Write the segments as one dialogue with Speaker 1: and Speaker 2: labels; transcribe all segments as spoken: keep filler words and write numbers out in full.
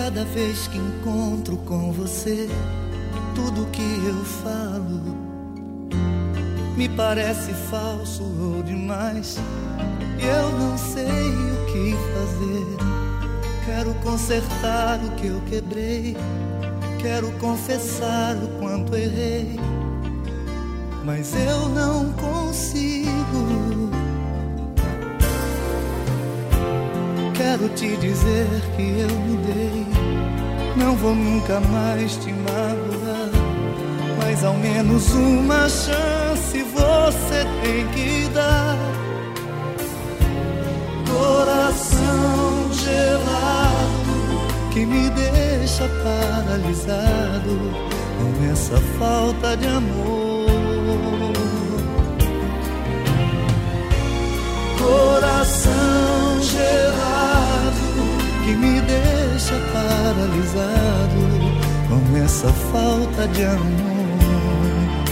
Speaker 1: Cada vez que encontro com você, tudo que eu falo me parece falso ou demais, e eu não sei o que fazer. Quero consertar o que eu quebrei, quero confessar o quanto errei, mas eu não consigo. Quero te dizer que eu mudei, não vou nunca mais te magoar, mas ao menos uma chance você tem que dar. Coração gelado que me deixa paralisado com essa falta de amor. Coração gelado que me deixa paralisado com essa falta de amor.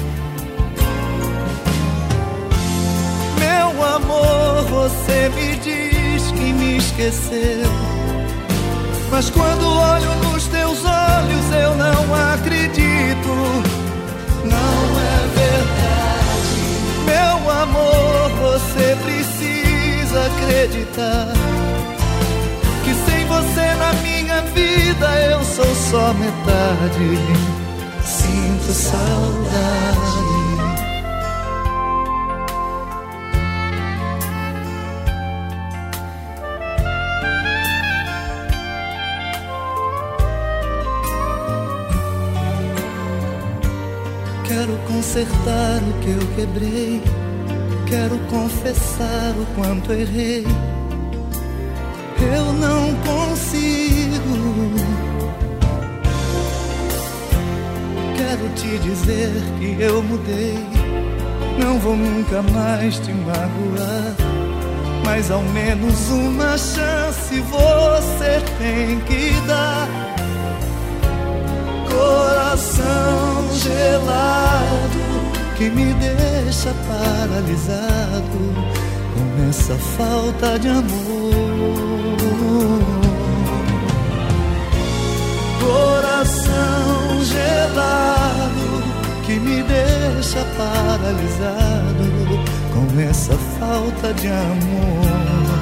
Speaker 1: Meu amor, você me diz que me esqueceu, mas quando olho nos teus olhos eu não acredito. Não é verdade. Meu amor, você precisa acreditar que sem você na minha vida eu sou só metade. Sinto saudade. Quero consertar o que eu quebrei, quero confessar o quanto errei. Eu não consigo. Quero te dizer que eu mudei, não vou nunca mais te magoar, mas ao menos uma chance você tem que dar. Coração gelado que me deixa paralisado com essa falta de amor. Coração gelado que me deixa paralisado com essa falta de amor.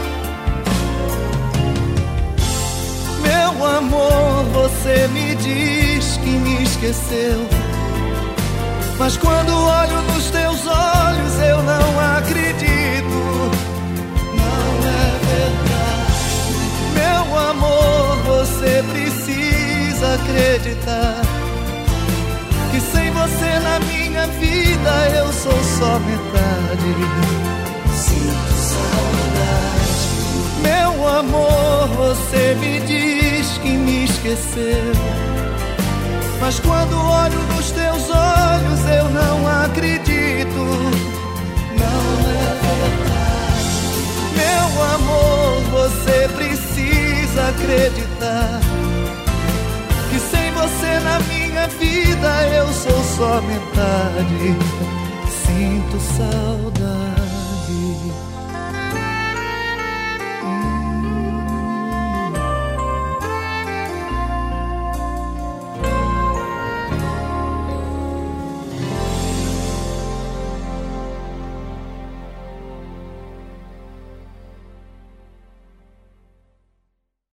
Speaker 1: Meu amor, você me diz que me esqueceu, mas quando olho nos teus olhos eu não acredito. Não é verdade. Meu amor, você precisa acreditar que sem você na minha vida eu sou só metade. Sinto saudade. Meu amor, você me diz que me esqueceu, mas quando olho nos teus olhos eu não acredito. Não é verdade. Meu amor, você precisa acreditar que sem você na minha vida eu sou só metade. Sinto saudade.